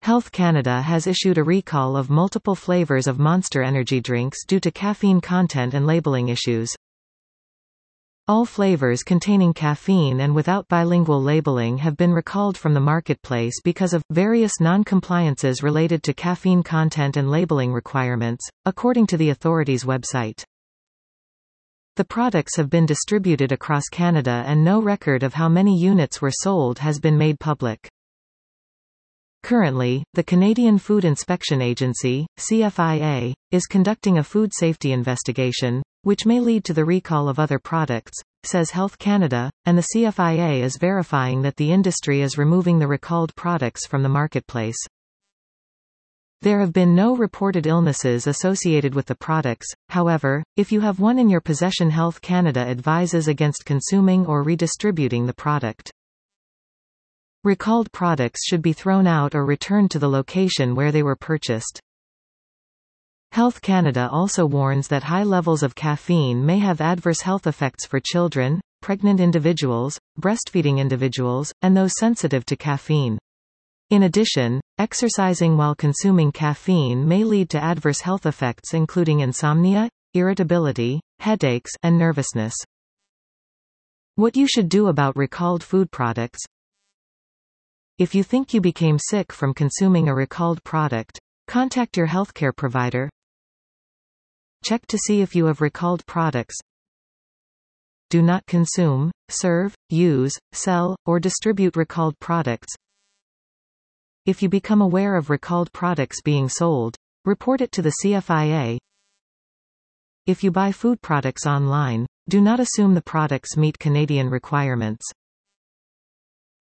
Health Canada has issued a recall of multiple flavours of Monster energy drinks due to caffeine content and labelling issues. All flavors containing caffeine and without bilingual labeling have been recalled from the marketplace because of various non-compliances related to caffeine content and labeling requirements, according to the authority's website. The products have been distributed across Canada and no record of how many units were sold has been made public. Currently, the Canadian Food Inspection Agency, CFIA, is conducting a food safety investigation, which may lead to the recall of other products, says Health Canada, and the CFIA is verifying that the industry is removing the recalled products from the marketplace. There have been no reported illnesses associated with the products, however, if you have one in your possession, Health Canada advises against consuming or redistributing the product. Recalled products should be thrown out or returned to the location where they were purchased. Health Canada also warns that high levels of caffeine may have adverse health effects for children, pregnant individuals, breastfeeding individuals, and those sensitive to caffeine. In addition, exercising while consuming caffeine may lead to adverse health effects including insomnia, irritability, headaches, and nervousness. What you should do about recalled food products. If you think you became sick from consuming a recalled product, contact your healthcare provider. Check to see if you have recalled products. Do not consume, serve, use, sell, or distribute recalled products. If you become aware of recalled products being sold, report it to the CFIA. If you buy food products online, do not assume the products meet Canadian requirements.